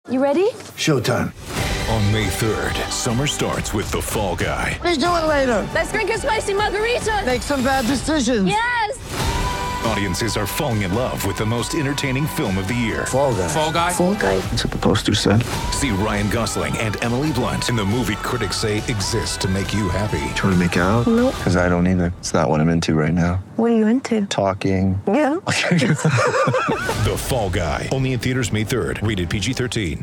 You ready? Showtime. On May 3rd, summer starts with The Fall Guy. Let's do it later. Let's drink a spicy margarita. Make some bad decisions. Yes. Audiences are falling in love with the most entertaining film of the year. Fall Guy. Fall Guy? Fall guy. That's what the poster said. See Ryan Gosling and Emily Blunt in the movie critics say exists to make you happy. Trying to make it out? Nope. Because I don't either. It's not what I'm into right now. What are you into? Talking. Yeah. The Fall Guy. Only in theaters May 3rd. Rated PG-13.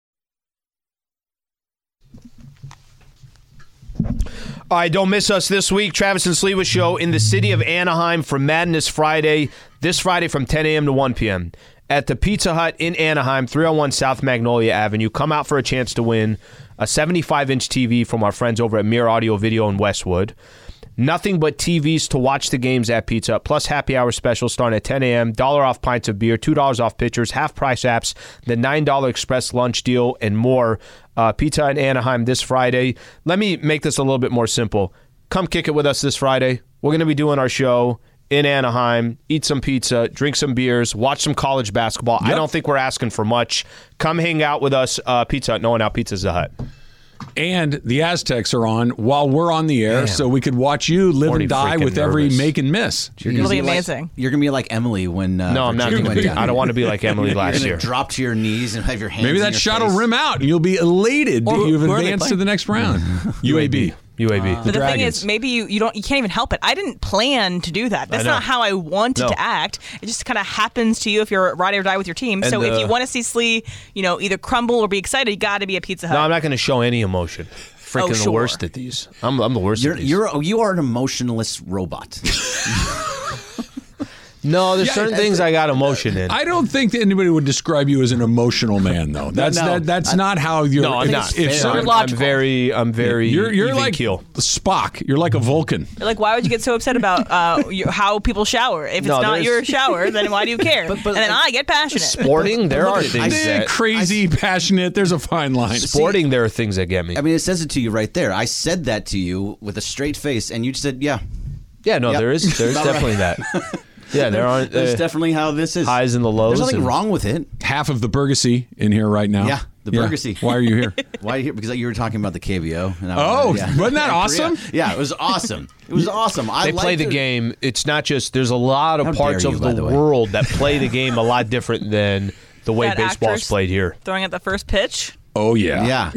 All right, don't miss us this week. Travis and Sliwa Show in the city of Anaheim for Madness Friday. This Friday from 10 a.m. to 1 p.m. at the Pizza Hut in Anaheim, 301 South Magnolia Avenue. Come out for a chance to win a 75-inch TV from our friends over at Mirror Audio Video in Westwood. Nothing but TVs to watch the games at Pizza Hut, plus happy hour specials starting at 10 a.m., $1 off pints of beer, $2 off pitchers, half-price apps, the $9 express lunch deal, and more. Pizza Hut in Anaheim this Friday. Let me make this a little bit more simple. Come kick it with us this Friday. We're going to be doing our show in Anaheim, eat some pizza, drink some beers, watch some college basketball. Yep. I don't think we're asking for much. Come hang out with us. Pizza Hut, no one out, Pizza's the Hut. And the Aztecs are on while we're on the air, so we could watch you live and die with every make and miss. It'll be amazing. You're going to be like Emily when no, I'm not. I don't want to be like Emily last year. Drop to your knees and have your hands Maybe that shot will rim out, and you'll be elated that you've advanced to the next round. UAB. UAB. But the thing is, maybe you can't even help it. I didn't plan to do that. That's not how I wanted to act. It just kind of happens to you if you're ride or die with your team. And so if you want to see Slee, either crumble or be excited, you got to be a Pizza Hut. No, I'm not going to show any emotion. Freaking the worst at these. I'm the worst at these. You are an emotionless robot. No, there's certain things I got emotion in. I don't think that anybody would describe you as an emotional man, though. That's not how you're. No, I'm not. I'm very You're like keel. Spock. You're like a Vulcan. Like, why would you get so upset about how people shower? If it's not your shower, then why do you care? And then I get passionate. Sporting, there are things that crazy, passionate. There's a fine line. Sporting, there are things that get me. I mean, it says it to you right there. I said that to you with a straight face, and you just said, "Yeah." Yeah, no, there's definitely that. Yeah, there's definitely how this is. Highs and the lows. There's nothing wrong with it. Half of the Burgesy in here right now. Yeah, the Burgesy. Why are you here? Why are you here? Because you were talking about the KBO. And wasn't that awesome? Yeah, it was awesome. It was awesome. They play the game. It's not just, there's a lot of parts of the world that play the game a lot different than the way baseball's played here. Throwing at the first pitch. Oh, yeah. Yeah.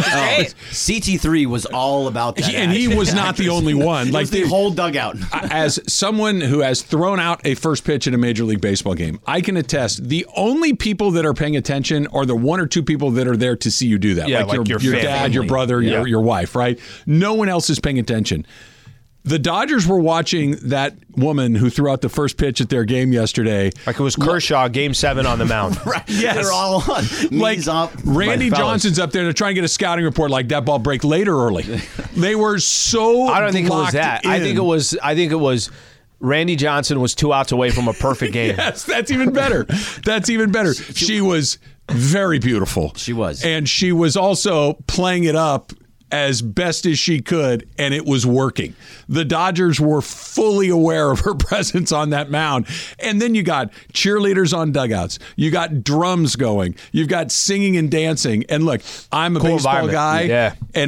CT3 was all about that. And he was not the only one. Like the whole dugout. As someone who has thrown out a first pitch in a Major League Baseball game, I can attest the only people that are paying attention are the one or two people that are there to see you do that. Yeah, like your dad, your brother, your wife, right? No one else is paying attention. The Dodgers were watching that woman who threw out the first pitch at their game yesterday. Like it was Kershaw, Game 7 on the mound. Right. Yes. They're all on. Knees up. Randy Johnson's up there to try and get a scouting report like that ball break late or early. They were so I don't think it was that. I think it was Randy Johnson was 2 outs away from a perfect game. Yes, that's even better. That's even better. She was very beautiful. She was. And she was also playing it up as best as she could, and it was working. The Dodgers were fully aware of her presence on that mound. And then you got cheerleaders on dugouts. You got drums going. You've got singing and dancing. And look, I'm a baseball guy, and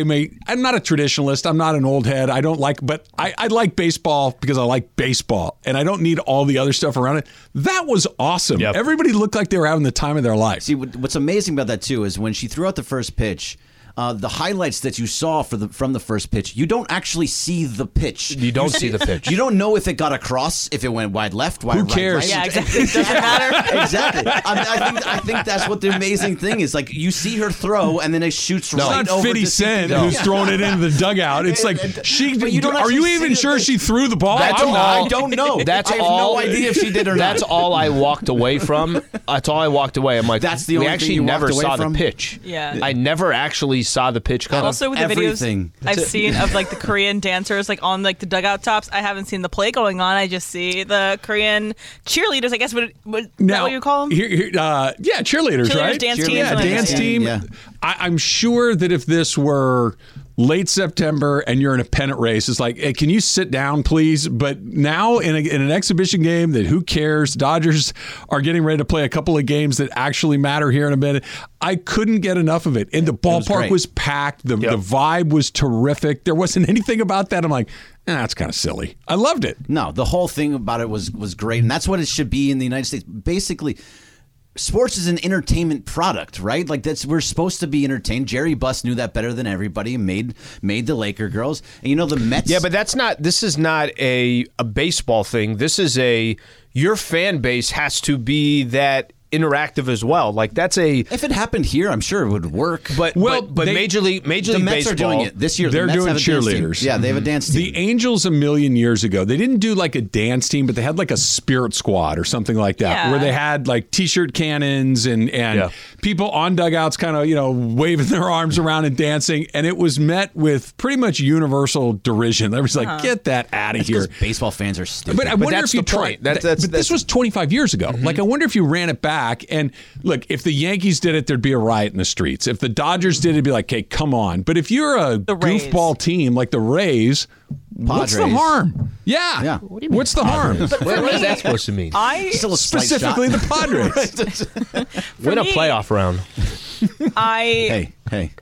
I'm not a traditionalist. I'm not an old head. I like baseball because I like baseball, and I don't need all the other stuff around it. That was awesome. Yep. Everybody looked like they were having the time of their life. See, what's amazing about that, too, is when she threw out the first pitch, the highlights that you saw from the first pitch, you don't actually see the pitch. You don't see the pitch. You don't know if it got across, if it went wide left, wide right. Who cares? Right. Yeah, exactly. It doesn't matter. Exactly. I think that's what the amazing thing is. Like, you see her throw, and then it shoots right over to It's not 50 Cent who's throwing it into the dugout. It's like, are you even sure she threw the ball? I don't know. I have no idea if she did or not. That's all I walked away from. That's all I walked away. I'm like, that's the only we actually thing you never walked away saw from? the pitch. Yeah. I never actually saw the pitch come. Also, with the videos I've seen of like the Korean dancers like on like the dugout tops, I haven't seen the play going on. I just see the Korean cheerleaders. I guess what you call them? Cheerleaders, right? Dance team. Yeah, dance team. Yeah. I'm sure that if this were late September and you're in a pennant race. It's like, hey, can you sit down, please? But now in an exhibition game that who cares? Dodgers are getting ready to play a couple of games that actually matter here in a minute. I couldn't get enough of it. And the ballpark was packed. The vibe was terrific. There wasn't anything about that. I'm like, that's kind of silly. I loved it. No, the whole thing about it was great. And that's what it should be in the United States. Basically, sports is an entertainment product, right? Like we're supposed to be entertained. Jerry Buss knew that better than everybody and made the Laker girls. And the Mets. Yeah, but this is not a baseball thing. This is your fan base has to be that interactive as well. Like if it happened here, I'm sure it would work. But Major League the Mets Baseball are doing it this year. They're doing cheerleaders. Yeah, they have a dance team. The Angels a million years ago, they didn't do like a dance team, but they had like a spirit squad or something like that, where they had like t-shirt cannons and people on dugouts kind of waving their arms around and dancing, and it was met with pretty much universal derision. Everybody's like, get that out of here. Baseball fans are stupid. But I wonder if you tried. But this was 25 years ago. Like I wonder if you ran it back. And look, if the Yankees did it, there'd be a riot in the streets. If the Dodgers did it, it'd be like, hey, come on. But if you're a goofball team like the Rays, what's the harm? Yeah. What do you mean? What's the harm? What is that supposed to mean? Specifically the Padres. Win a playoff round. Hey.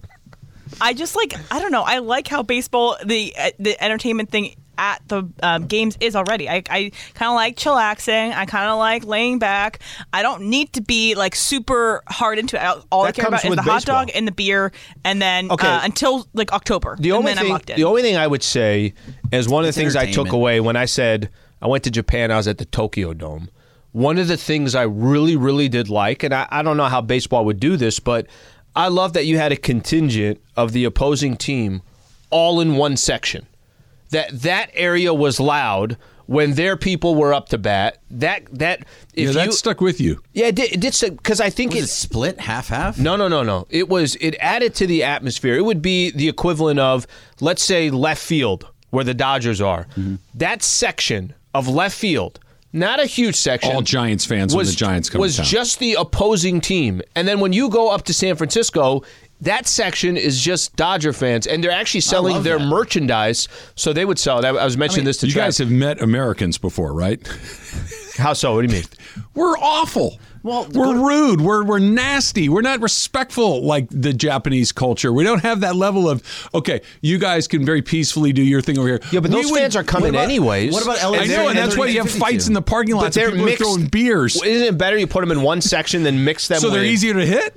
I just I don't know. I like how baseball, the entertainment thing at the games is already. I kind of like chillaxing. I kind of like laying back. I don't need to be super hard into it. All I care about is the hot dog and the beer, and then until October. The only thing I would say is one of the things I took away when I said I went to Japan, I was at the Tokyo Dome. One of the things I really, really did like, and I don't know how baseball would do this, but I love that you had a contingent of the opposing team all in one section. That area was loud when their people were up to bat. That stuck with you. Yeah, it did because I think was it split half. No. It added to the atmosphere. It would be the equivalent of, let's say, left field where the Dodgers are. Mm-hmm. That section of left field. Not a huge section. All Giants fans when the Giants come to town. Was just the opposing team. And then when you go up to San Francisco, that section is just Dodger fans, and they're actually selling their merchandise, so they would sell it. I was mentioning this to you guys have met Americans before, right? How so? What do you mean? We're awful. Well, we're rude. We're nasty. We're not respectful like the Japanese culture. We don't have that level of, okay, you guys can very peacefully do your thing over here. Yeah, but those fans are coming anyways. What about LA? I know, and that's why you have fights in the parking lots. But they're people throwing beers. Isn't it better you put them in one section than mix them? So they're easier to hit?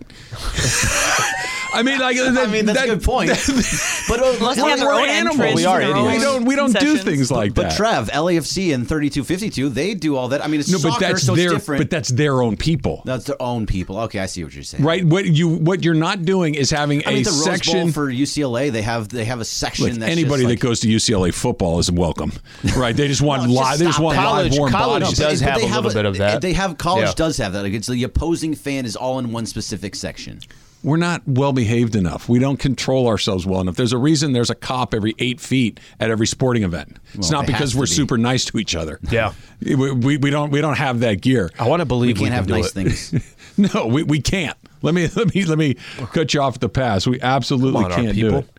I mean, that's a good point. But we're animals. We are idiots. We don't do things like that. But Trev, LAFC and 3252, they do all that. I mean, it's soccer, so it's different. But that's their own people. That's their own people. Okay, I see what you're saying. Right. What you're not doing is having a the section Rose Bowl for UCLA. They have a section. That's anybody that goes to UCLA football is welcome. Right. They just want live. They just want live warm bodies. College does have a little bit of that. They have college does have that. Like it's the opposing fan is all in one specific section. We're not well behaved enough. We don't control ourselves well enough. There's a reason there's a cop every 8 feet at every sporting event. It's not because we're super nice to each other. Yeah, we don't have that gear. I want to believe we can't have nice things. No, we can't. Let me cut you off at the pass. We absolutely can't do it.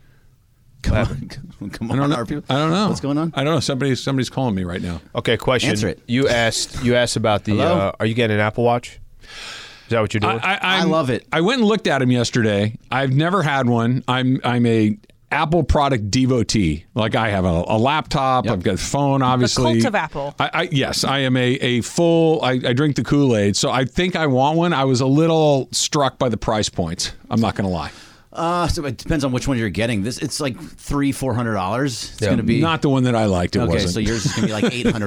Come on, our people. I don't know what's going on. I don't know. Somebody's calling me right now. Okay, question. Answer it. You asked about the. Are you getting an Apple Watch? Is that what you're doing? I love it. I went and looked at him yesterday. I've never had one. I'm a Apple product devotee. Like I have a laptop. I've got a phone, obviously. The cult of Apple. Yes, I am a full. I drink the Kool-Aid. So I think I want one. I was a little struck by the price points. I'm not going to lie. So it depends on which one you're getting. It's like $300-$400. It's going to be not the one that I liked. It wasn't. So yours is going to be like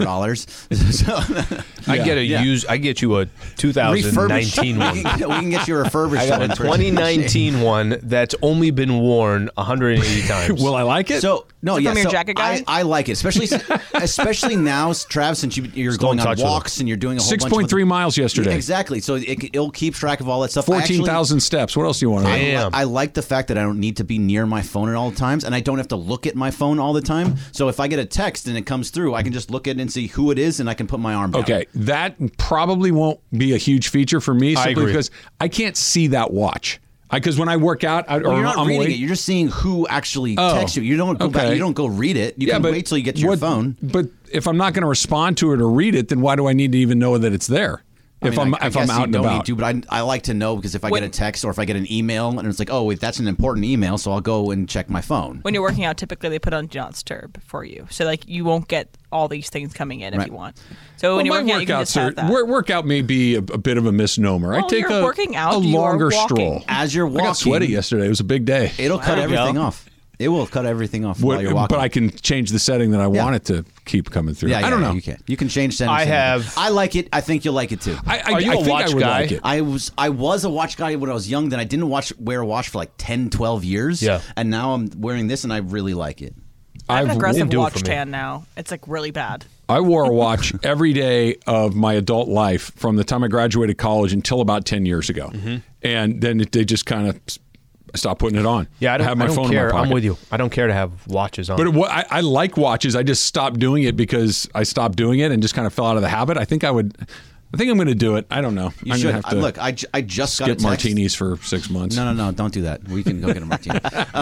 $800. I get you a 2019 one. We can get you a refurbished. I got a 2019 one that's only been worn 180 times. Will I like it? So no, from your jacket guy? I like it, especially now, Trav, since you're going on walks and you're doing a whole 6.3 miles yesterday. Exactly. So it'll keep track of all that stuff. 14,000 steps. What else do you want to know? I like the fact that I don't need to be near my phone at all times, and I don't have to look at my phone all the time. So if I get a text and it comes through, I can just look at it and see who it is, and I can put my arm down. Okay, that probably won't be a huge feature for me simply because I can't see that watch. Because when I work out, you're not reading it. You're just seeing who actually texts you. You don't go back. You don't go read it. You can wait till you get to your phone. But if I'm not going to respond to it or read it, then why do I need to even know that it's there? If I'm out and about. But I like to know, because if I get a text or if I get an email and it's like, oh, wait, that's an important email, so I'll go and check my phone. When you're working out, typically they put on Do Not Disturb for you. So like you won't get all these things coming in if you want. So when you're working out, you can just have that. Workout may be a bit of a misnomer. I take a longer stroll. As you're walking. I got sweaty yesterday. It was a big day. It'll cut everything off. It will cut everything off while you're walking. But I can change the setting that I want it to keep coming through. I don't know. You can change settings. I like it. I think you'll like it too. Are you a watch guy? Like it. I was a watch guy when I was young. Then I didn't wear a watch for like 10, 12 years. Yeah. And now I'm wearing this and I really like it. I have an aggressive watch tan now. It's like really bad. I wore a watch every day of my adult life from the time I graduated college until about 10 years ago. Mm-hmm. And then they just kind of stopped putting it on. Yeah, I don't, have my phone care. in my pocket. I'm with you. I don't care to have watches on. But I like watches. I just stopped doing it because I stopped doing it and just kind of fell out of the habit. I think I'm going to do it. I I should. Have to look, I just skip got a text. martinis for 6 months. No, don't do that. We can go get a martini.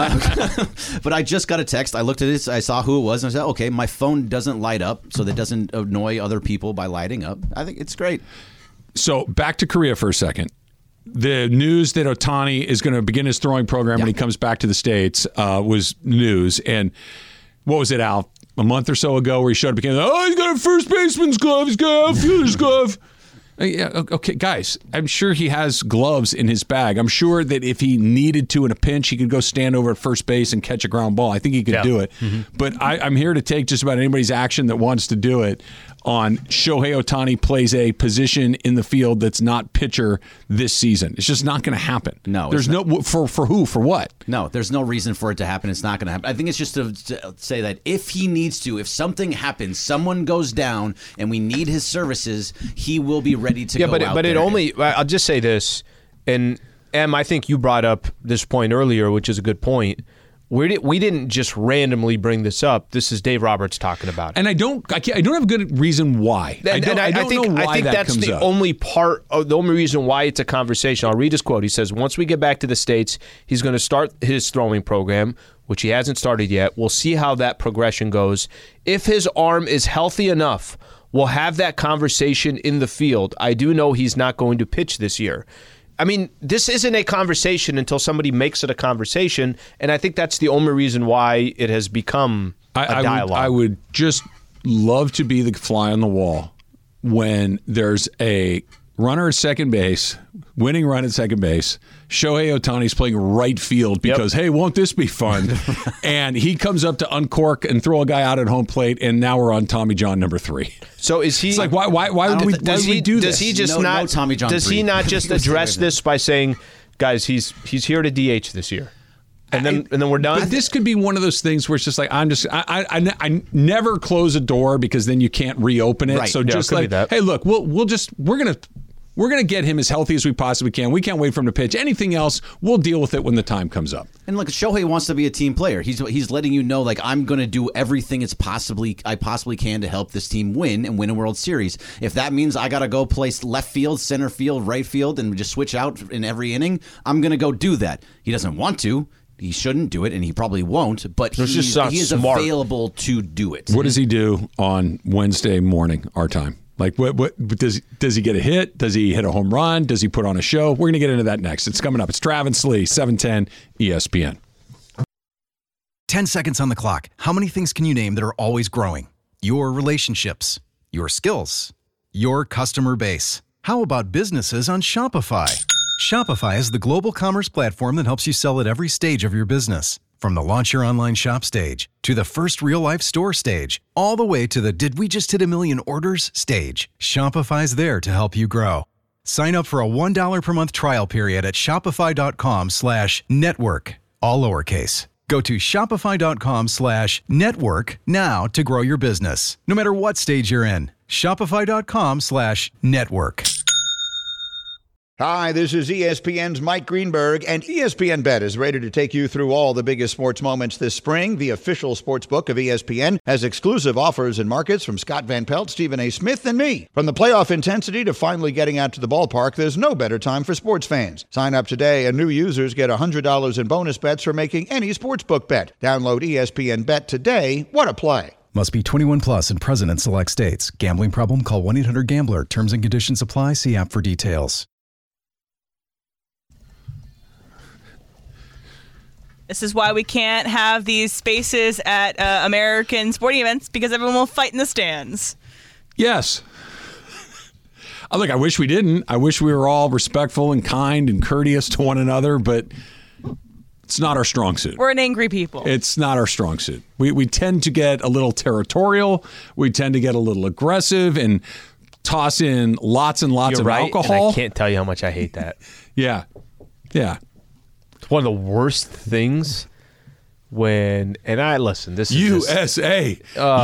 But I just got a text. I looked at it. I saw who it was, and I said, okay, my phone doesn't light up, so that doesn't annoy other people by lighting up. I think it's great. So back to Korea for a second. The news that Ohtani is going to begin his throwing program when he comes back to the States was news. And what was it, Al? A month or so ago where he showed up again. Oh, he's got a first baseman's glove. He's got an outfielder's glove. Yeah, okay, guys, I'm sure he has gloves in his bag. I'm sure that if he needed to in a pinch, he could go stand over at first base and catch a ground ball. I think he could do it. Mm-hmm. But I'm here to take just about anybody's action that wants to do it on Shohei Ohtani plays a position in the field that's not pitcher this season. It's just not going to happen. No. There's no for who? For what? No, there's no reason for it to happen. It's not going to happen. I think it's just to say that if he needs to, if something happens, someone goes down and we need his services, he will be ready to go out there. But it only, I'll just say this, and Em, I think you brought up this point earlier, which is a good point. We didn't just randomly bring this up. This is Dave Roberts talking about it. And I don't have a good reason why. I think that's the only part of the only reason why it's a conversation. I'll read his quote. He says, once we get back to the States, he's going to start his throwing program, which he hasn't started yet. We'll see how that progression goes. If his arm is healthy enough, we'll have that conversation in the field. I do know he's not going to pitch this year. I mean, this isn't a conversation until somebody makes it a conversation, and I think that's the only reason why it has become a dialogue. I would just love to be the fly on the wall when there's a runner at second base, winning run at second base. Shohei Ohtani's playing right field because, hey, won't this be fun? And he comes up to uncork and throw a guy out at home plate, and now we're on Tommy John number 3. So is he? It's like why would we do this? Does he just not? Tommy John. Does he not just address this by saying, guys, he's here to DH this year? And then we're done. But this could be one of those things where it's just like I never close a door because then you can't reopen it. Right. So just like, hey, look, we're gonna get him as healthy as we possibly can. We can't wait for him to pitch. Anything else, we'll deal with it when the time comes up. And look, Shohei wants to be a team player. He's letting you know, like, I'm going to do everything I possibly can to help this team win and win a World Series. If that means I got to go play left field, center field, right field, and just switch out in every inning, I'm going to go do that. He doesn't want to. He shouldn't do it, and he probably won't, but he is available to do it. What does he do on Wednesday morning, our time? Like, what does he get a hit? Does he hit a home run? Does he put on a show? We're going to get into that next. It's coming up. It's Travis Lee, 710 ESPN. 10 seconds on the clock. How many things can you name that are always growing? Your relationships, your skills, your customer base. How about businesses on Shopify? Shopify is the global commerce platform that helps you sell at every stage of your business. From the launch your online shop stage, to the first real-life store stage, all the way to the did we just hit a million orders stage, Shopify's there to help you grow. Sign up for a $1 per month trial period at shopify.com/network, all lowercase. Go to shopify.com/network now to grow your business, no matter what stage you're in. Shopify.com/network. Hi, this is ESPN's Mike Greenberg, and ESPN Bet is ready to take you through all the biggest sports moments this spring. The official sports book of ESPN has exclusive offers and markets from Scott Van Pelt, Stephen A. Smith, and me. From the playoff intensity to finally getting out to the ballpark, there's no better time for sports fans. Sign up today, and new users get $100 in bonus bets for making any sportsbook bet. Download ESPN Bet today. What a play. Must be 21 plus and present in select states. Gambling problem? Call 1-800-GAMBLER. Terms and conditions apply. See app for details. This is why we can't have these spaces at American sporting events, because everyone will fight in the stands. Yes. Look, I wish we didn't. I wish we were all respectful and kind and courteous to one another, but it's not our strong suit. We're an angry people. It's not our strong suit. We tend to get a little territorial. We tend to get a little aggressive and toss in lots and lots of alcohol. And I can't tell you how much I hate that. Yeah. It's one of the worst things when, and I listen, this is USA.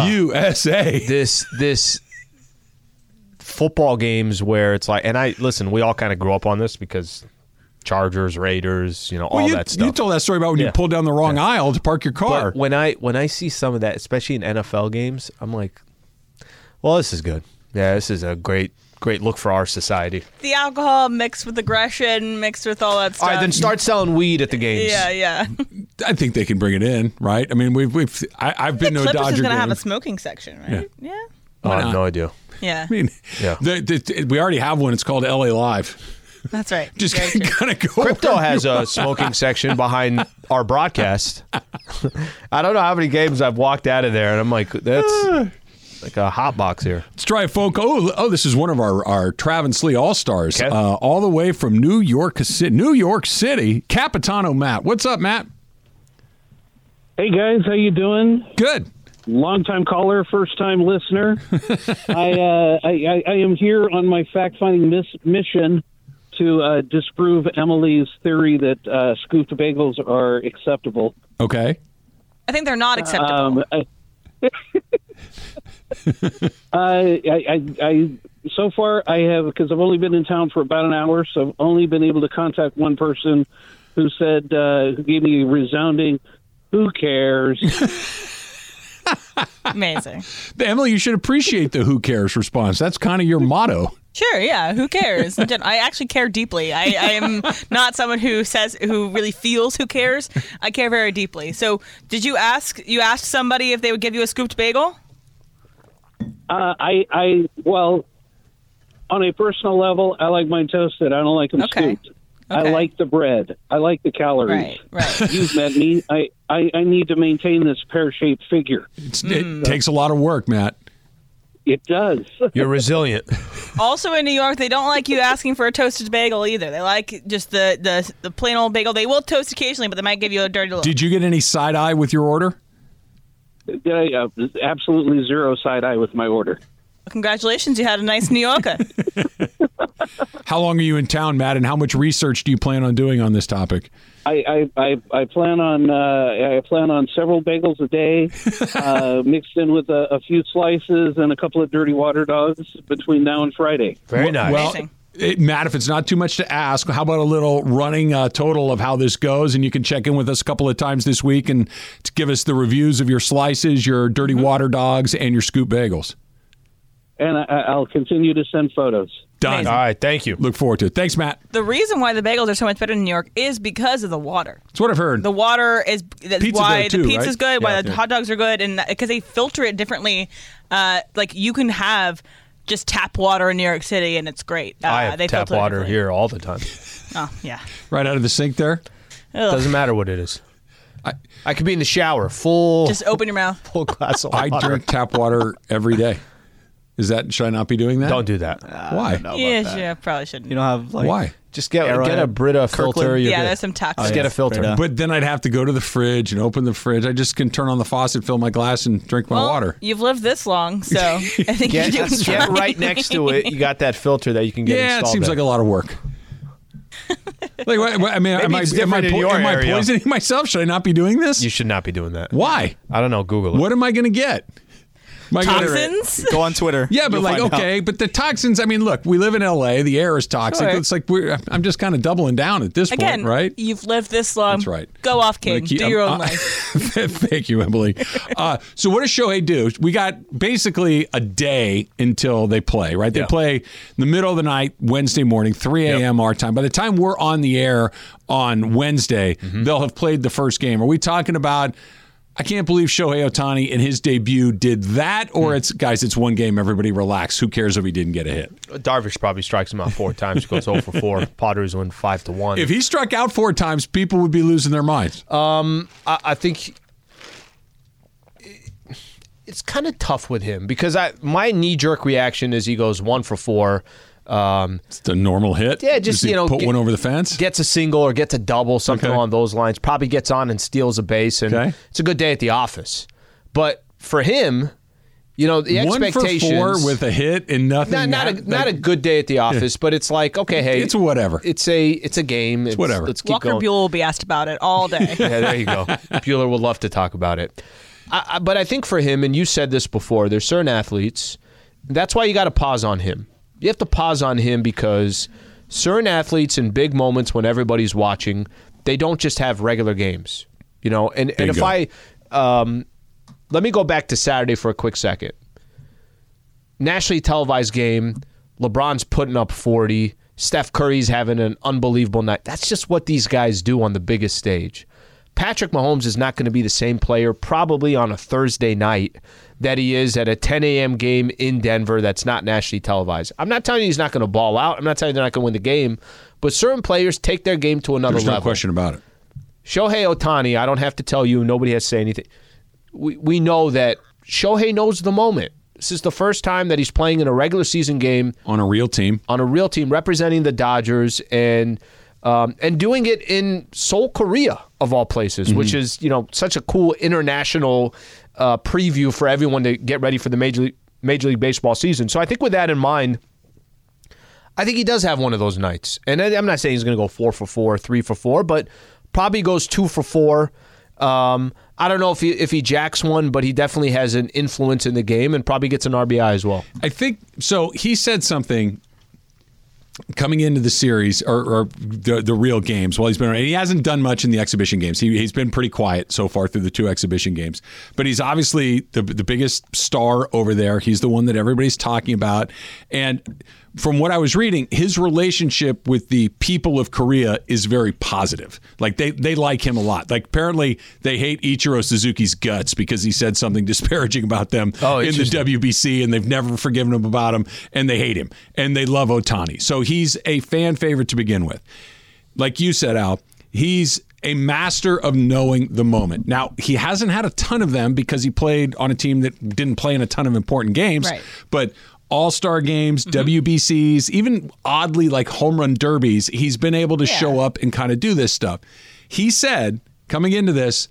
This football games where it's like, and I listen, we all kind of grew up on this because Chargers, Raiders, all that stuff. You told that story about when you pulled down the wrong aisle to park your car. But when I see some of that, especially in NFL games, I'm like, well, this is good. Yeah, this is a great look for our society. The alcohol mixed with aggression, mixed with all that stuff. All right, then start selling weed at the games. Yeah. I think they can bring it in, right? I mean, I've been to a Dodger game. Clippers is going to have a smoking section, right? Yeah. I have no idea. Yeah. I mean, we already have one. It's called LA Live. That's right. Just kind of go. Crypto has a smoking section behind our broadcast. I don't know how many games I've walked out of there, and I'm like, that's like a hot box here. Let's try it, folk. Oh, this is one of our Trav and Slee All-Stars. Okay. All the way from New York City, Capitano Matt. What's up, Matt? Hey, guys. How you doing? Good. Long-time caller, first-time listener. I am here on my fact-finding mission to disprove Emily's theory that scooped bagels are acceptable. Okay. I think they're not acceptable. So far I have, because I've only been in town for about an hour, so I've only been able to contact one person who said, who gave me a resounding, who cares? Amazing. Emily, you should appreciate the who cares response. That's kind of your motto. Sure, yeah. Who cares? I actually care deeply. I am not someone who really feels who cares. I care very deeply. So did you asked somebody if they would give you a scooped bagel? Well, on a personal level, I like mine toasted. I don't like them scooped. Okay. I like the bread. I like the calories. Right. You've met me. I need to maintain this pear-shaped figure. It takes a lot of work, Matt. It does. You're resilient. Also in New York, they don't like you asking for a toasted bagel either. They like just the plain old bagel. They will toast occasionally, but they might give you a dirty look. Did you get any side-eye with your order? Absolutely zero side-eye with my order. Congratulations, you had a nice New Yorker. How long are you in town, Matt, and how much research do you plan on doing on this topic? I plan on several bagels a day, mixed in with a few slices and a couple of dirty water dogs between now and Friday. Very nice. Well, Matt, if it's not too much to ask, how about a little running total of how this goes? And you can check in with us a couple of times this week and to give us the reviews of your slices, your dirty water dogs, and your scoop bagels. And I'll continue to send photos. Done. Amazing. All right, thank you. Look forward to it. Thanks, Matt. The reason why the bagels are so much better in New York is because of the water. That's what I've heard. The water is why the pizza's good, why the hot dogs are good, and because they filter it differently. Like you can have just tap water in New York City, and it's great. I have tap water here all the time. Oh, yeah. Right out of the sink there? Ugh. Doesn't matter what it is. I could be in the shower, full. Just open your mouth. Full glass of water. I drink tap water every day. Should I not be doing that? Don't do that. Why? Yeah, probably shouldn't. You don't have why? Just get a Brita filter. Yeah, there's some toxic. Just get a filter. But then I'd have to go to the fridge and open the fridge. I just can turn on the faucet, fill my glass, and drink my water. You've lived this long, so I think you're doing get right next to it. You got that filter that you can get installed. Yeah, it seems like a lot of work. I mean, am I poisoning myself? Should I not be doing this? You should not be doing that. Why? I don't know. Google it. What am I going to get? Toxins? Go on Twitter. Yeah, but You'll like, find okay, out. but the toxins, I mean, look, we live in L.A., the air is toxic. Sure. It's like I'm just kind of doubling down at this Again, point, right? You've lived this long. That's right. Go off, King. Do your own life. Thank you, Emily. So what does Shohei do? We got basically a day until they play, right? They play in the middle of the night, Wednesday morning, 3 a.m. our time. By the time we're on the air on Wednesday, they'll have played the first game. Are we talking about, I can't believe Shohei Ohtani in his debut did that, or it's one game, everybody relax. Who cares if he didn't get a hit? Darvish probably strikes him out 4 times, goes 0 for 4. Padres win 5-1. If he struck out 4 times, people would be losing their minds. I think it's kind of tough with him because my knee-jerk reaction is he goes 1 for 4. It's the normal hit. Yeah, just put one over the fence. Gets a single or gets a double, something along those lines. Probably gets on and steals a base, and it's a good day at the office. But for him, the expectations 1 for 4 with a hit and nothing. Not a good day at the office, but it's like, okay, hey, it's whatever. It's a game. It's whatever. Let's keep Walker going. Buehler will be asked about it all day. Yeah, there you go. Buehler would love to talk about it. But I think for him, and you said this before, there's certain athletes. That's why you got to pause on him. You have to pause on him because certain athletes in big moments when everybody's watching, they don't just have regular games. And if let me go back to Saturday for a quick second. Nationally televised game, LeBron's putting up 40, Steph Curry's having an unbelievable night. That's just what these guys do on the biggest stage. Patrick Mahomes is not going to be the same player probably on a Thursday night that he is at a 10 a.m. game in Denver that's not nationally televised. I'm not telling you he's not going to ball out. I'm not telling you they're not going to win the game. But certain players take their game to another level. There's no question about it. Shohei Ohtani, I don't have to tell you. Nobody has to say anything. We know that Shohei knows the moment. This is the first time that he's playing in a regular season game. On a real team. Representing the Dodgers and doing it in Seoul, Korea, of all places, which is such a cool international preview for everyone to get ready for the Major League Baseball season. So I think with that in mind, I think he does have one of those nights. And I'm not saying he's going to go 4 for 4, 3 for 4, but probably goes 2 for 4. I don't know if he jacks one, but he definitely has an influence in the game and probably gets an RBI as well. I think so. He said something coming into the series or the real games while he's been around. And he hasn't done much in the exhibition games. He's been pretty quiet so far through the 2 exhibition games. But he's obviously the biggest star over there. He's the one that everybody's talking about. And from what I was reading, his relationship with the people of Korea is very positive. Like they like him a lot. Like apparently they hate Ichiro Suzuki's guts because he said something disparaging about them in the WBC, and they've never forgiven him about him, and they hate him, and they love Ohtani. So he's a fan favorite to begin with. Like you said, Al, he's a master of knowing the moment. Now, he hasn't had a ton of them because he played on a team that didn't play in a ton of important games, right. But all-star games, WBCs, even oddly like home run derbies, he's been able to show up and kind of do this stuff. He said, coming into this,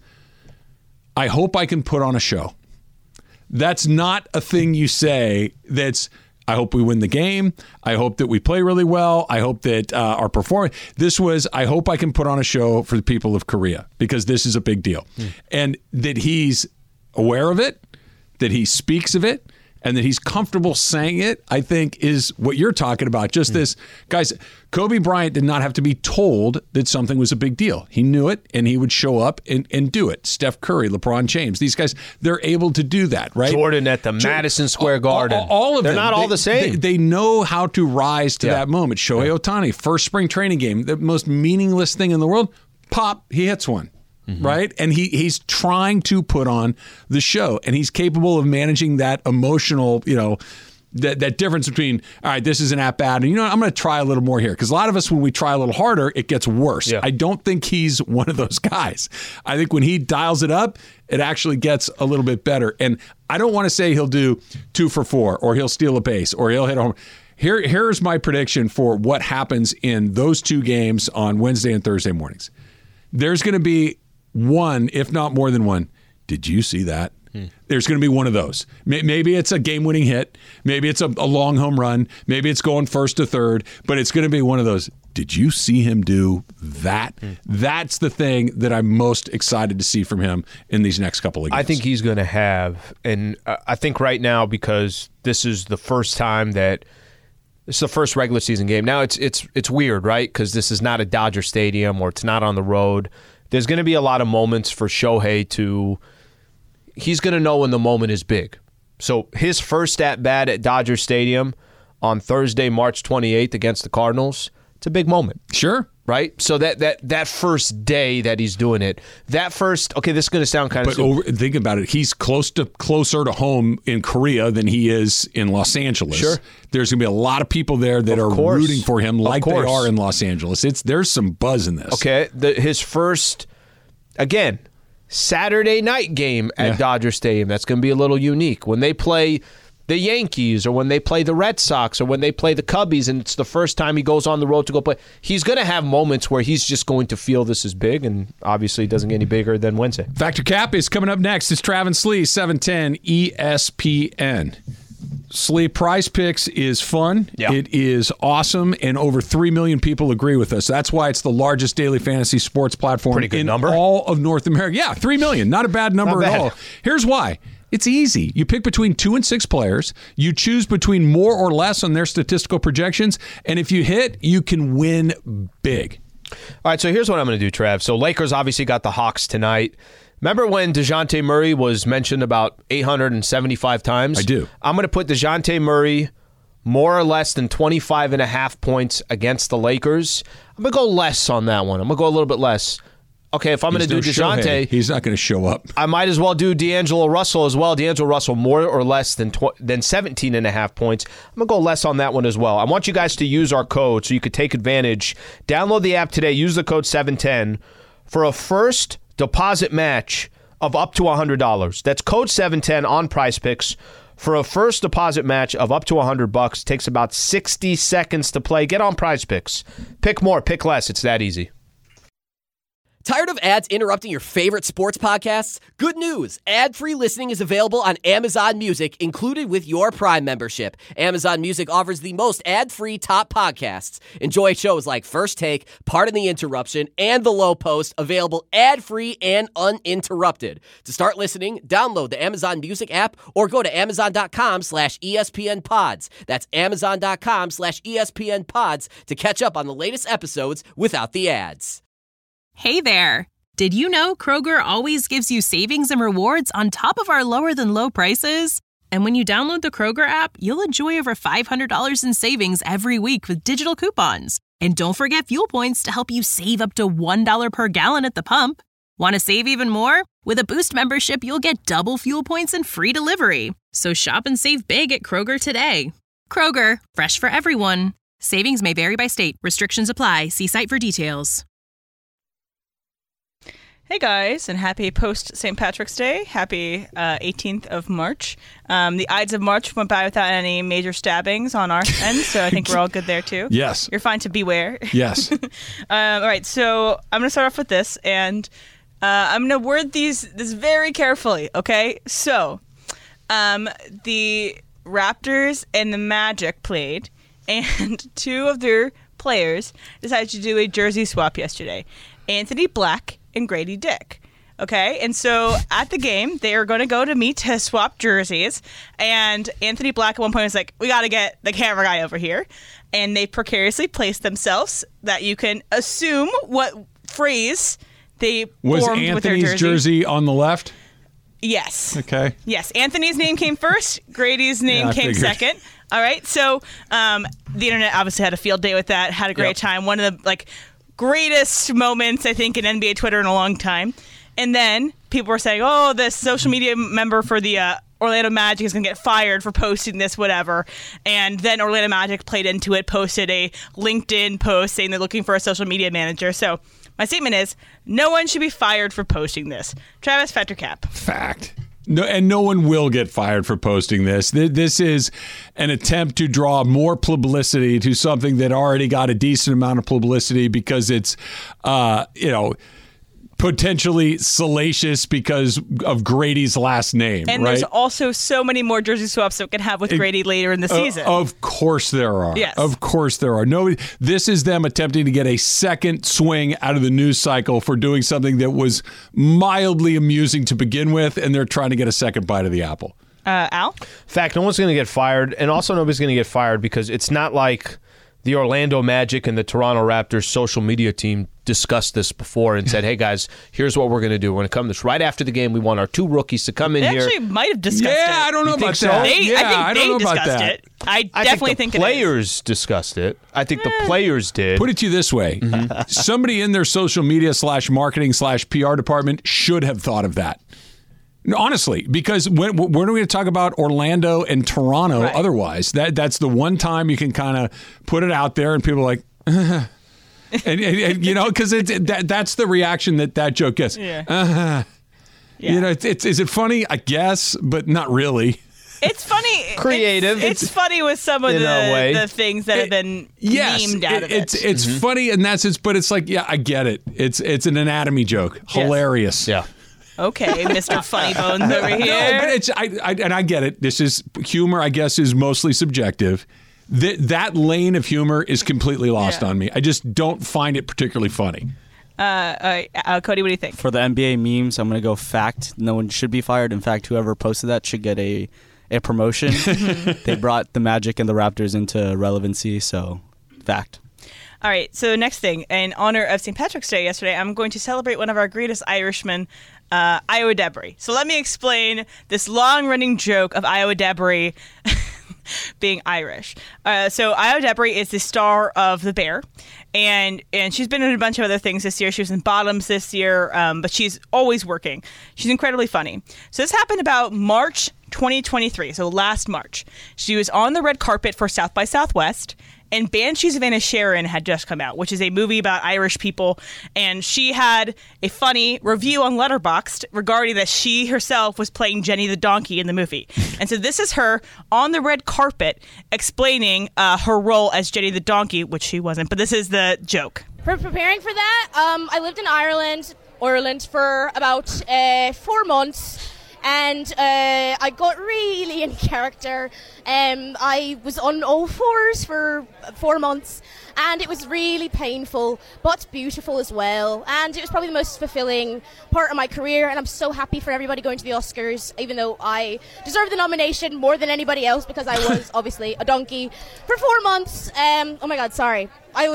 I hope I can put on a show. That's not a thing you say that's, I hope we win the game. I hope that we play really well. I hope that our performance. This was, I hope I can put on a show for the people of Korea because this is a big deal. And that he's aware of it, that he speaks of it, and that he's comfortable saying it, I think, is what you're talking about. Just this, guys, Kobe Bryant did not have to be told that something was a big deal. He knew it, and he would show up and do it. Steph Curry, LeBron James, these guys, they're able to do that, right? Jordan at the Madison Square Garden. All of them. They're not all the same. They know how to rise to that moment. Shohei Ohtani, first spring training game, the most meaningless thing in the world, pop, he hits one. Right? And he's trying to put on the show, and he's capable of managing that emotional, that difference between, all right, this isn't that bad, and I'm going to try a little more here. Because a lot of us, when we try a little harder, it gets worse. Yeah. I don't think he's one of those guys. I think when he dials it up, it actually gets a little bit better. And I don't want to say he'll do 2 for 4, or he'll steal a base, or he'll hit a home. Here's my prediction for what happens in those 2 games on Wednesday and Thursday mornings. There's going to be one, if not more than one. Did you see that? There's going to be one of those. Maybe it's a game-winning hit. Maybe it's a long home run. Maybe it's going first to third. But it's going to be one of those. Did you see him do that? That's the thing that I'm most excited to see from him in these next couple of games. I think he's going to have, and I think right now, because this is the first time that this is the first regular season game. Now it's weird, right? Because this is not a Dodger Stadium or it's not on the road. There's going to be a lot of moments for Shohei he's going to know when the moment is big. So his first at-bat at Dodger Stadium on Thursday, March 28th against the Cardinals, it's a big moment. Sure. Right? So that first day that he's doing it, this is going to sound kind of... But think about it. He's closer to home in Korea than he is in Los Angeles. Sure. There's going to be a lot of people there that are rooting for him like they are in Los Angeles. There's some buzz in this. Okay. His first, again, Saturday night game at Dodger Stadium. That's going to be a little unique. When they play the Yankees or when they play the Red Sox or when they play the Cubbies and it's the first time he goes on the road to go play, he's going to have moments where he's just going to feel this is big, and obviously it doesn't get any bigger than Wednesday. Factor Cap is coming up next. It's Travis Slee, 710 ESPN. Slee, Prize Picks is fun. Yeah. It is awesome, and over 3 million people agree with us. That's why it's the largest daily fantasy sports platform in all of North America. Yeah, 3 million. Not a bad number at all. Here's why. It's easy. You pick between 2 and 6 players. You choose between more or less on their statistical projections, and if you hit, you can win big. All right, so here's what I'm going to do, Trav. So Lakers obviously got the Hawks tonight. Remember when DeJounte Murray was mentioned about 875 times? I do. I'm going to put DeJounte Murray more or less than 25.5 points against the Lakers. I'm going to go less on that one. I'm going to go a little bit less. Okay, if I'm going to do DeJounte, he's not going to show up. I might as well do D'Angelo Russell as well. D'Angelo Russell more or less than 17.5 points. I'm going to go less on that one as well. I want you guys to use our code so you could take advantage. Download the app today. Use the code 710 for a first deposit match of up to $100. That's code 710 on Prize Picks for a first deposit match of up to $100. Takes about 60 seconds to play. Get on Prize Picks. Pick more, pick less. It's that easy. Tired of ads interrupting your favorite sports podcasts? Good news! Ad-free listening is available on Amazon Music, included with your Prime membership. Amazon Music offers the most ad-free top podcasts. Enjoy shows like First Take, Pardon the Interruption, and The Low Post, available ad-free and uninterrupted. To start listening, download the Amazon Music app or go to Amazon.com/ESPN Pods. That's Amazon.com/ESPN Pods to catch up on the latest episodes without the ads. Hey there! Did you know Kroger always gives you savings and rewards on top of our lower-than-low prices? And when you download the Kroger app, you'll enjoy over $500 in savings every week with digital coupons. And don't forget fuel points to help you save up to $1 per gallon at the pump. Want to save even more? With a Boost membership, you'll get double fuel points and free delivery. So shop and save big at Kroger today. Kroger, fresh for everyone. Savings may vary by state. Restrictions apply. See site for details. Hey guys, and happy post-St. Patrick's Day. Happy 18th of March. The Ides of March went by without any major stabbings on our end, so I think we're all good there too. Yes. You're fine to beware. Yes. All right, so I'm going to start off with this, and I'm going to word this very carefully, okay? So, the Raptors and the Magic played, and 2 of their players decided to do a jersey swap yesterday. Anthony Black and Grady Dick. Okay, and so at the game, they are going to go to meet to swap jerseys, and Anthony Black at one point was like, we got to get the camera guy over here, and they precariously placed themselves that you can assume what phrase they was formed Anthony's with their jersey. Jersey on the left? Yes. Okay. Yes, Anthony's name came first, Grady's name came second. All right, so the internet obviously had a field day with that, had a great time. One of the, greatest moments, I think, in NBA Twitter in a long time. And then people were saying, oh, this social media member for the Orlando Magic is going to get fired for posting this, whatever. And then Orlando Magic played into it, posted a LinkedIn post saying they're looking for a social media manager. So my statement is, no one should be fired for posting this. Travis, fact or cap? Fact. No, and no one will get fired for posting this. This is an attempt to draw more publicity to something that already got a decent amount of publicity because it's, potentially salacious because of Grady's last name. And right? there's also so many more jersey swaps that we can have with Grady later in the season. Of course there are. Yes. Of course there are. No, this is them attempting to get a second swing out of the news cycle for doing something that was mildly amusing to begin with, and they're trying to get a second bite of the apple. Al? Fact, no one's going to get fired, and also nobody's going to get fired because it's not like the Orlando Magic and the Toronto Raptors social media team discussed this before and said, hey, guys, here's what we're going to do. We're going to come this right after the game. We want our 2 rookies to come in They here. actually might have discussed it. Yeah, I don't know about so? that. I think they don't know about discussed that. it. I definitely think the players discussed it. I think the players did. Put it to you this way. Somebody in their social media /marketing/PR department should have thought of that. Honestly, because when are we going to talk about Orlando and Toronto? Right. Otherwise, that's the one time you can kind of put it out there and people are like, and you know, because that's the reaction that joke gets. Yeah. You know, is it funny? I guess, but not really. It's funny. Creative. It's funny with some of the things that have been memed out of it. It's funny in that sense, but it's like, yeah, I get it. It's an anatomy joke. Hilarious. Yeah. Okay, Mr. Funny Bones over here. No, but I get it. This is humor, I guess, is mostly subjective. That lane of humor is completely lost on me. I just don't find it particularly funny. Cody, what do you think? For the NBA memes, I'm going to go fact. No one should be fired. In fact, whoever posted that should get a promotion. They brought the Magic and the Raptors into relevancy, so fact. All right, so next thing. In honor of St. Patrick's Day yesterday, I'm going to celebrate one of our greatest Irishmen, Iowa Debris. So let me explain this long-running joke of Iowa Debris being Irish. So Iowa Debris is the star of The Bear, and she's been in a bunch of other things this year. She was in Bottoms this year, but she's always working. She's incredibly funny. So this happened about March 2023, so last March. She was on the red carpet for South by Southwest, and Banshees of Inisherin had just come out, which is a movie about Irish people, and she had a funny review on Letterboxd regarding that she herself was playing Jenny the Donkey in the movie. And so this is her on the red carpet explaining her role as Jenny the Donkey, which she wasn't, but this is the joke. For preparing for that, I lived in Ireland, for about 4 months. And I got really in character. I was on all fours for 4 months, and it was really painful, but beautiful as well. And it was probably the most fulfilling part of my career, and I'm so happy for everybody going to the Oscars, even though I deserve the nomination more than anybody else because I was obviously a donkey for 4 months. Oh my God, sorry.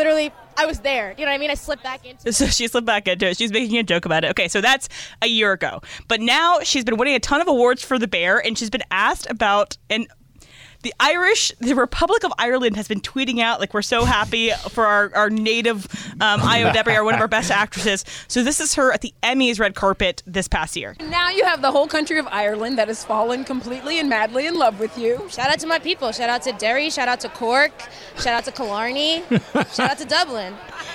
I was there. You know what I mean? I slipped back into it. So she slipped back into it. She's making a joke about it. Okay, so that's a year ago. But now she's been winning a ton of awards for The Bear, and she's been asked about... The Republic of Ireland has been tweeting out, like, we're so happy for our native Iowa Debris, one of our best actresses. So this is her at the Emmys red carpet this past year. Now you have the whole country of Ireland that has fallen completely and madly in love with you. Shout out to my people. Shout out to Derry. Shout out to Cork. Shout out to Killarney. Shout out to Dublin.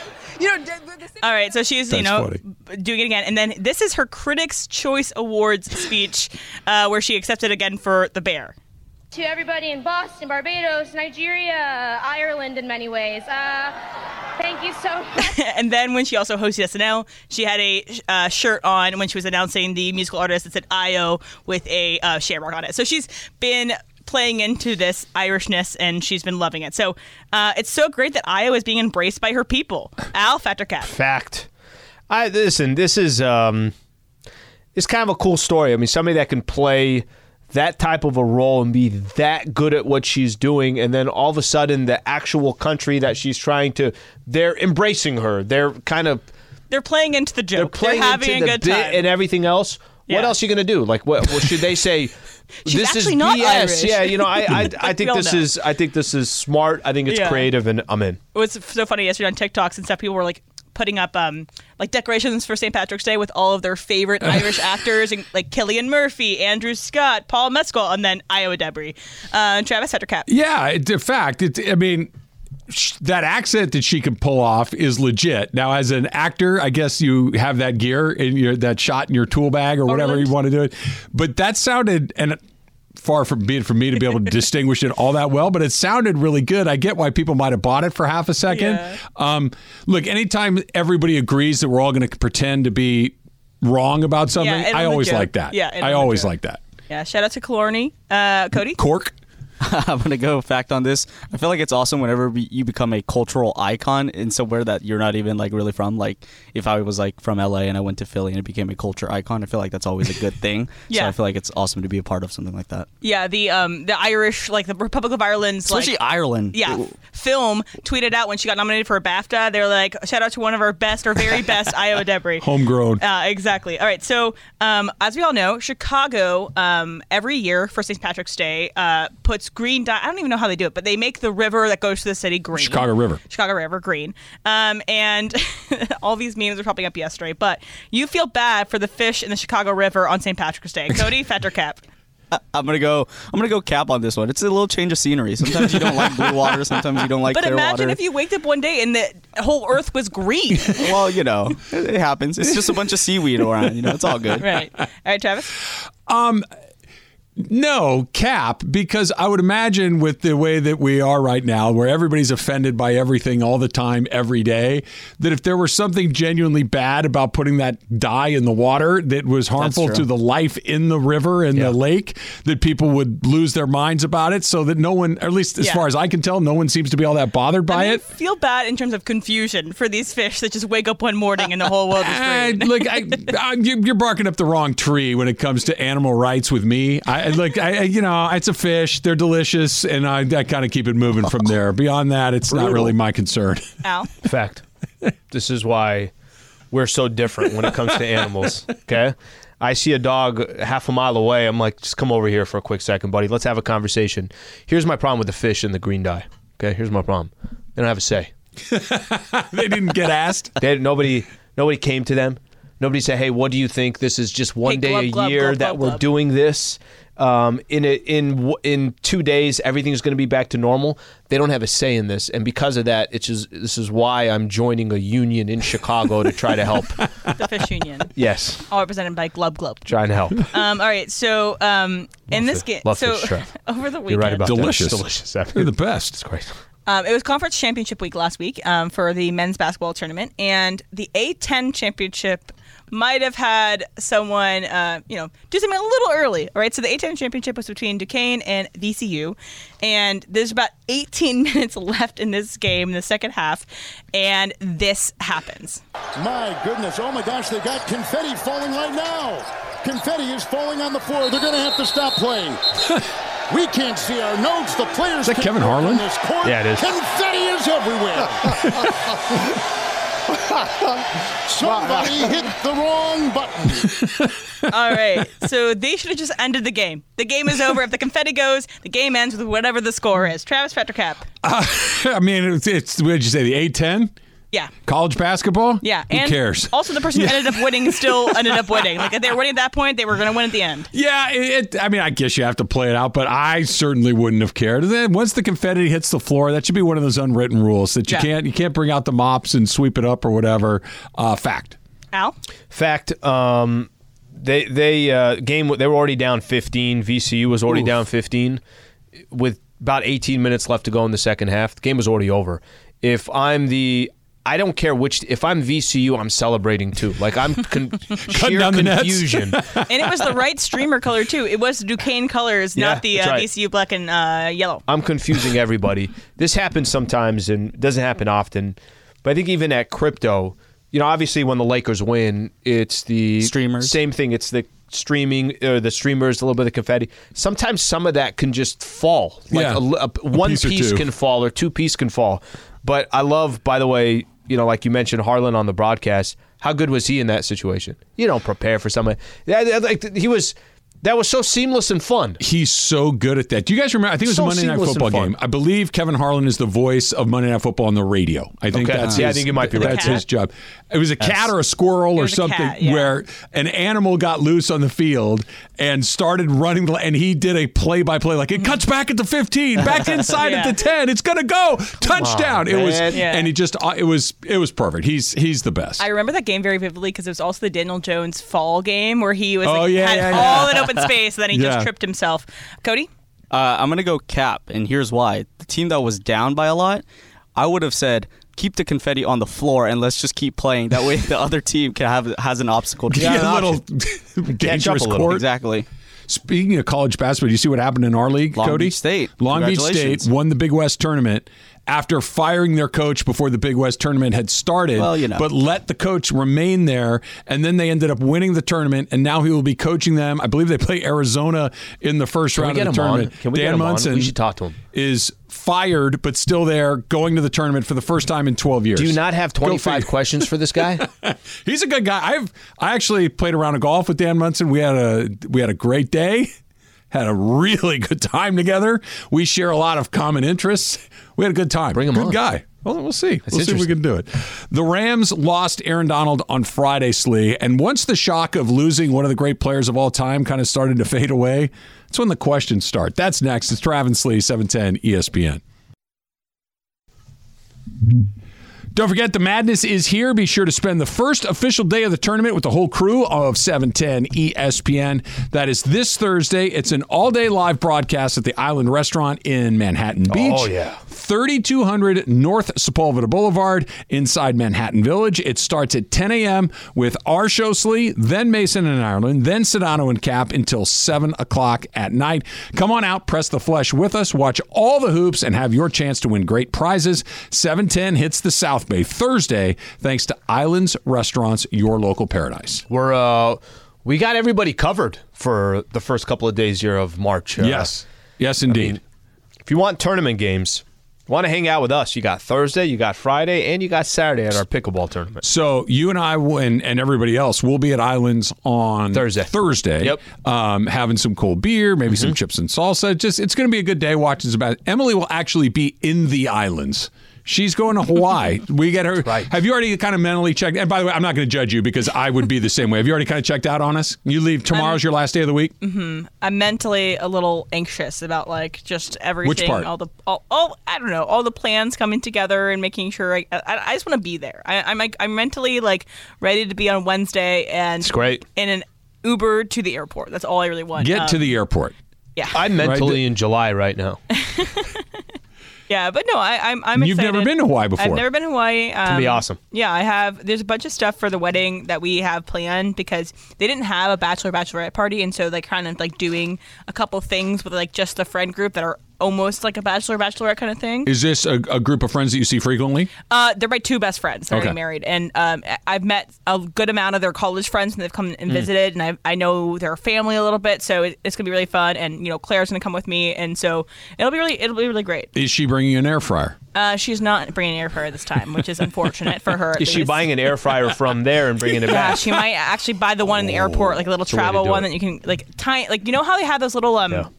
All right, so she's, doing it again. And then this is her Critics' Choice Awards speech where she accepted again for The Bear. To everybody in Boston, Barbados, Nigeria, Ireland in many ways. Thank you so much. And then when she also hosted SNL, she had a shirt on when she was announcing the musical artist that said Io with a shamrock on it. So she's been playing into this Irishness, and she's been loving it. So it's so great that Io is being embraced by her people. Al, fact or cat? Fact. Listen, this is it's kind of a cool story. I mean, somebody that can play that type of a role and be that good at what she's doing, and then all of a sudden the actual country that she's trying to, they're embracing her. They're playing into the joke. They're having a good time and everything else. Yeah. What else are you going to do? Like, what should they say? This is not BS. Irish. Yeah, I think this is smart. I think it's creative, and I'm in. It was so funny yesterday on TikToks and stuff. People were like putting up like decorations for St. Patrick's Day with all of their favorite Irish actors, and like Cillian Murphy, Andrew Scott, Paul Mescal, and then Iowa Debris. Travis, fact or cat? Yeah, in fact, I mean, that accent that she can pull off is legit. Now, as an actor, I guess you have that gear in that shot in your tool bag or whatever you want to do it. But that sounded, and far from being for me to be able to distinguish it all that well, but it sounded really good. I get why people might have bought it for half a second. Yeah. Look, anytime everybody agrees that we're all going to pretend to be wrong about something, Yeah, I always like that. Yeah, I always like that. Yeah, shout out to Killarney. Cody? Cork. I'm going to go fact on this. I feel like it's awesome whenever you become a cultural icon in somewhere that you're not even like really from. Like if I was like from LA and I went to Philly and it became a culture icon, I feel like that's always a good thing. Yeah. So I feel like it's awesome to be a part of something like that. Yeah, the Irish, like the Republic of Ireland's, especially like, Ireland. Yeah, film tweeted out when she got nominated for a BAFTA. They're like, shout out to one of our very best, Io Debris. Homegrown. Exactly. All right. So as we all know, Chicago every year for St. Patrick's Day puts green dye. I don't even know how they do it, but they make the river that goes to the city green. Chicago River green. And all these memes were popping up yesterday. But you feel bad for the fish in the Chicago River on St. Patrick's Day. Cody, fact or cap? I'm gonna go cap on this one. It's a little change of scenery. Sometimes you don't like blue water. Sometimes you don't like clear water. But imagine if you waked up one day and the whole earth was green. Well, it happens. It's just a bunch of seaweed around. It's all good. Right. All right, Travis. No, cap, because I would imagine with the way that we are right now, where everybody's offended by everything all the time, every day, that if there were something genuinely bad about putting that dye in the water that was harmful to the life in the river and the lake, that people would lose their minds about it, so that no one, at least as far as I can tell, no one seems to be all that bothered by it. I feel bad in terms of confusion for these fish that just wake up one morning and the whole world is green. Look, you're barking up the wrong tree when it comes to animal rights with me. It's a fish. They're delicious, and I kind of keep it moving from there. Beyond that, it's not really my concern. Al? Fact. This is why we're so different when it comes to animals, okay? I see a dog half a mile away. I'm like, just come over here for a quick second, buddy. Let's have a conversation. Here's my problem with the fish and the green dye, okay? Here's my problem. They don't have a say. They didn't get asked? Nobody came to them. Nobody said, hey, what do you think? This is just one day a year that we're doing this. In 2 days, everything's going to be back to normal. They don't have a say in this, and because of that, this is why I'm joining a union in Chicago to try to help. The fish union. Yes. All represented by Glub. Trying to help. All right. So in this game, over the weekend, you're right about delicious. That. Delicious. They're the best. It's great. It was conference championship week last week for the men's basketball tournament, and the A10 championship might have had someone, do something a little early. All right, so the A10 championship was between Duquesne and VCU, and there's about 18 minutes left in this game, in the second half, and this happens. My goodness, oh my gosh, they got confetti falling right now. Confetti is falling on the floor. They're going to have to stop playing. We can't see our notes. The players. Is that Kevin Harlan? This court. Yeah, it is. Confetti is everywhere. Somebody hit the wrong button. All right, so they should have just ended the game. The game is over. If the confetti goes, the game ends with whatever the score is. Travis, fact or cap? It's what did you say, the A10? Yeah. College basketball? Yeah. Who cares? Also, the person who ended up winning still ended up winning. Like, if they were winning at that point, they were going to win at the end. Yeah, I guess you have to play it out, but I certainly wouldn't have cared. Then once the confetti hits the floor, that should be one of those unwritten rules that you can't bring out the mops and sweep it up or whatever. Fact. Al? Fact. They were already down 15. VCU was already down 15 with about 18 minutes left to go in the second half. The game was already over. I don't care if I'm VCU, I'm celebrating too. Like, I'm sheer down the confusion. And it was the right streamer color too. It was Duquesne colors, not the right. VCU black and yellow. I'm confusing everybody. This happens sometimes and doesn't happen often. But I think even at crypto, obviously when the Lakers win, it's the streamers. Same thing. It's the streaming, the streamers, a little bit of confetti. Sometimes some of that can just fall. Like one piece can fall or two piece can fall. But I love, by the way, like you mentioned, Harlan on the broadcast. How good was he in that situation? You don't prepare for somebody. That was so seamless and fun. He's so good at that. Do you guys remember? I think it was a Monday Night Football game. I believe Kevin Harlan is the voice of Monday Night Football on the radio. I think that's his, I think you might be right. That's his job. It was a cat or a squirrel or something where an animal got loose on the field and started running, and he did a play-by-play, like it cuts back at the 15, back inside at the 10. It's gonna go touchdown. It was, and he just it was perfect. He's the best. I remember that game very vividly because it was also the Daniel Jones fall game where he was all in open space, and then he just tripped himself. Cody? I'm going to go cap, and here's why. The team that was down by a lot, I would have said, keep the confetti on the floor and let's just keep playing. That way the other team has an obstacle to a little dangerous court. Exactly. Speaking of college basketball, do you see what happened in our league, Cody? Long Beach State won the Big West tournament after firing their coach before the Big West tournament had started, but let the coach remain there, and then they ended up winning the tournament, and now he will be coaching them. I believe they play Arizona in the first round of the tournament. Can we get him on? We should talk to him. Is fired, but still there, going to the tournament for the first time in 12 years. Do you not have 25 questions for this guy? He's a good guy. I actually played a round of golf with Dan Munson. We had a great day. Had a really good time together. We share a lot of common interests. We had a good time. Bring him on. Good guy. Well, we'll see. We'll see if we can do it. The Rams lost Aaron Donald on Friday, Slee, and once the shock of losing one of the great players of all time kind of started to fade away, that's when the questions start. That's next. It's Travis Slee, 710 ESPN. Don't forget, the madness is here. Be sure to spend the first official day of the tournament with the whole crew of 710 ESPN. That is this Thursday. It's an all-day live broadcast at the Island Restaurant in Manhattan Beach. Oh, yeah. 3200 North Sepulveda Boulevard inside Manhattan Village. It starts at 10 a.m. with our show, Slee, then Mason and Ireland, then Sedano and Cap until 7 o'clock at night. Come on out, press the flesh with us, watch all the hoops, and have your chance to win great prizes. 710 hits the South Bay Thursday, thanks to Islands Restaurants, your local paradise. We got everybody covered for the first couple of days here of March. Yes, indeed. I mean, if you want tournament games, want to hang out with us, you got Thursday, you got Friday, and you got Saturday at our pickleball tournament. So you and I and everybody else will be at Islands on Thursday. Yep. Having some cold beer, maybe some chips and salsa. It's going to be a good day watching some. Emily will actually be in the Islands. She's going to Hawaii. We get her. Right. Have you already kind of mentally checked? And by the way, I'm not going to judge you because I would be the same way. Have you already kind of checked out on us? You leave tomorrow's your last day of the week. Mm-hmm. I'm mentally a little anxious about like just everything. Which part? I don't know. All the plans coming together and making sure. I just want to be there. I'm mentally like ready to be on Wednesday and it's great in an Uber to the airport. That's all I really want. Get to the airport. Yeah. I'm mentally in July right now. Yeah, but no, I'm excited. You've never been to Hawaii before. I've never been to Hawaii. It's going to be awesome. Yeah, I have. There's a bunch of stuff for the wedding that we have planned because they didn't have a bachelorette party, and so they're kind of like doing a couple things with like just the friend group that are almost like a bachelorette kind of thing. Is this a group of friends that you see frequently? They're my two best friends. They're getting married, and I've met a good amount of their college friends, and they've come and visited, and I know their family a little bit, so it's gonna be really fun. And Claire's gonna come with me, and so it'll be really great. Is she bringing an air fryer? She's not bringing an air fryer this time, which is unfortunate for her. Is she buying an air fryer from there and bringing it back? Yeah, she might actually buy the one in the airport, like a little travel one that you can like tiny, like how they have those little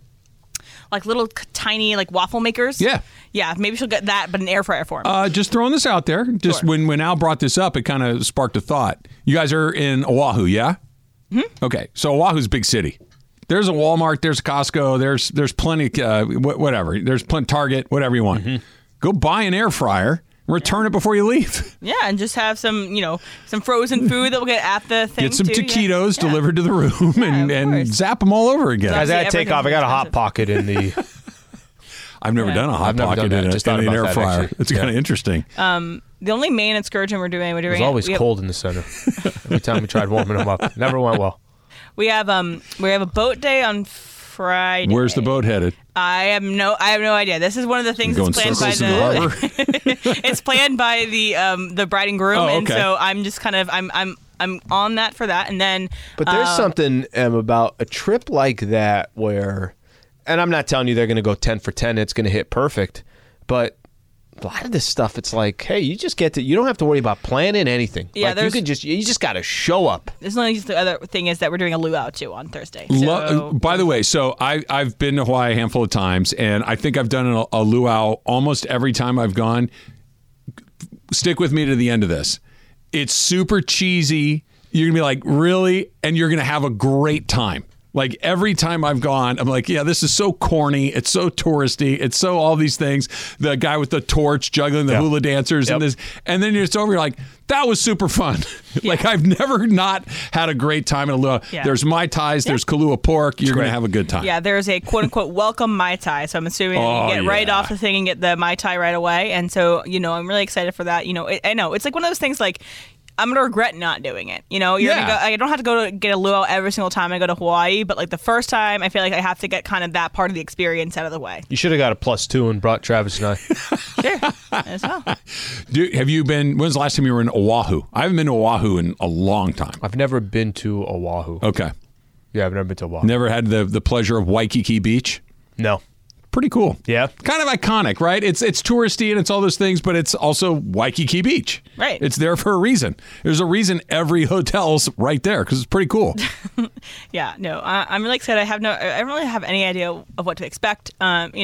like little tiny like waffle makers. Yeah. Maybe she'll get that, but an air fryer for him. Just throwing this out there. Just when Al brought this up, it kind of sparked a thought. You guys are in Oahu, yeah? Mm-hmm. Okay, so Oahu's a big city. There's a Walmart, there's a Costco, there's plenty, whatever. There's plenty Target, whatever you want. Mm-hmm. Go buy an air fryer. Return it before you leave. Yeah, and just have some, some frozen food that we'll get at the thing. Get some taquitos delivered to the room and zap them all over again. Guys, I take off. I got a Hot Pocket in the. I've never done a Hot Pocket in an air fryer. Actually. It's kind of interesting. The only main excursion we're doing. It was always cold in the center. Every time we tried warming them up, never went well. We have a boat day on Friday. Where's the boat headed? I have no idea. This is one of the things that's planned by it's planned by the bride and groom, and so I'm just kind of I'm on that for that, and then. But there's something about a trip like that where, and I'm not telling you they're going to go 10 for 10. It's going to hit perfect, but. A lot of this stuff, it's like, hey, you just get to, you don't have to worry about planning anything. Yeah, like you just got to show up. There's only the other thing is that we're doing a luau too on Thursday. By the way, so I've been to Hawaii a handful of times, and I think I've done a luau almost every time I've gone. Stick with me to the end of this. It's super cheesy. You're going to be like, really? And you're going to have a great time. Like every time I've gone, I'm like, yeah, this is so corny. It's so touristy. It's so all these things. The guy with the torch juggling the hula dancers and this, and then it's over. You're like, that was super fun. Like I've never not had a great time at a luau. Yeah. There's Mai Tais. There's Kahlua pork. You're going to have a good time. Yeah, there's a quote unquote welcome Mai Tai. So I'm assuming you get right off the thing and get the Mai Tai right away. And so I'm really excited for that. I know it's like one of those things like. I'm going to regret not doing it. You're gonna go, I don't have to go to get a luau every single time I go to Hawaii, but like the first time, I feel like I have to get kind of that part of the experience out of the way. You should have got a +2 and brought Travis and I. Sure, as well. Have you been, when's the last time you were in Oahu? I haven't been to Oahu in a long time. I've never been to Oahu. Okay. Yeah, I've never been to Oahu. Never had the pleasure of Waikiki Beach? No. Pretty cool. Yeah. Kind of iconic, right? It's touristy and it's all those things, but it's also Waikiki Beach. Right. It's there for a reason. There's a reason every hotel's right there because it's pretty cool. Yeah, no, I'm really excited. I don't really have any idea of what to expect.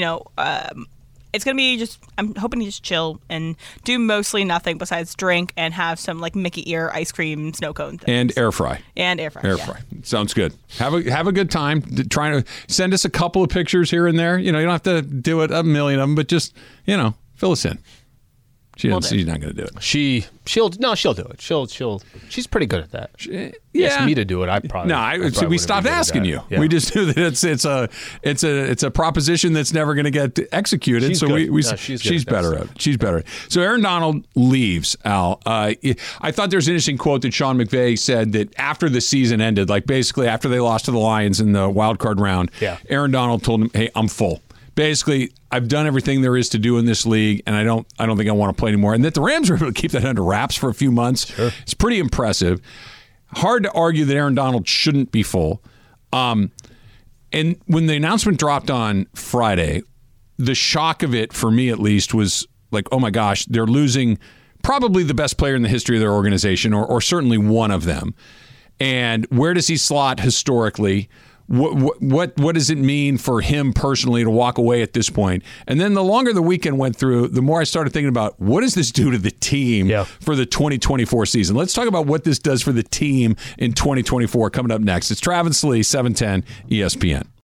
It's going to be I'm hoping to just chill and do mostly nothing besides drink and have some like Mickey ear ice cream snow cone things. And air fry. Air fry. Sounds good. Have a good time. Trying to send us a couple of pictures here and there. You don't have to do it a million of them, but just, fill us in. She's not going to do it. She'll do it. She's pretty good at that. Yeah. Asked me to do it. I probably we stopped asking you. Yeah. We just knew that it's a proposition that's never going to get executed. She's so good. she's better at it. She's better. So Aaron Donald leaves. Al, I thought there's an interesting quote that Sean McVay said that after the season ended, like basically after they lost to the Lions in the wild card round, Aaron Donald told him, "Hey, I'm full. Basically, I've done everything there is to do in this league, and I don't think I want to play anymore." And that the Rams were able to keep that under wraps for a few months. Sure. It's pretty impressive. Hard to argue that Aaron Donald shouldn't be full. And when the announcement dropped on Friday, the shock of it, for me at least, was like, oh my gosh, they're losing probably the best player in the history of their organization, or certainly one of them. And where does he slot historically? What does it mean for him personally to walk away at this point? And then the longer the weekend went through, the more I started thinking about what does this do to the team for the 2024 season? Let's talk about what this does for the team in 2024 coming up next. It's Travis Lee, 710 ESPN.